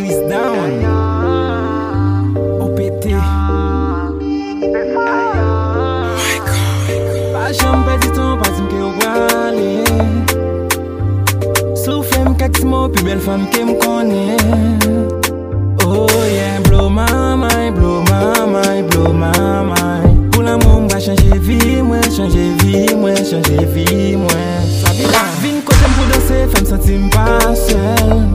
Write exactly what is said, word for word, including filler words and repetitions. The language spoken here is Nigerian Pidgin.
Chris Down O P T Pas jamais perdu temps, pas dire que vous allez Souffle m'kaki mo plus belle femme que me connaît. Oh yeah, blow my mind, blow my mind, blow my mind. Pour l'amour m'va changer vie, moi changer vie, moi changer vie, moi. Vine côté pour danser, femme sentir pas seul.